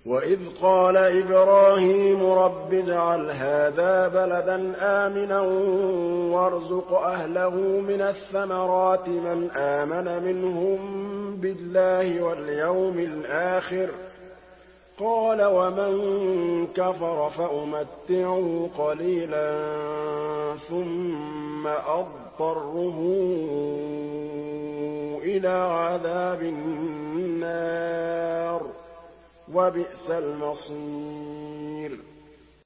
وَإِذْ قَالَ إِبْرَاهِيمُ رَبِّ اجْعَلْ هَٰذَا بَلَدًا آمِنًا وَارْزُقْ أَهْلَهُ مِنَ الثَّمَرَاتِ مَنْ آمَنَ مِنْهُم بِاللَّهِ وَالْيَوْمِ الْآخِرِ ۖ قَالَ وَمَن كَفَرَ فَأُمَتِّعُهُ قَلِيلًا ثُمَّ أَضْطَرُّهُ إِلَىٰ عَذَابِ النَّارِ ۖ وَبِئْسَ الْمَصِيرُ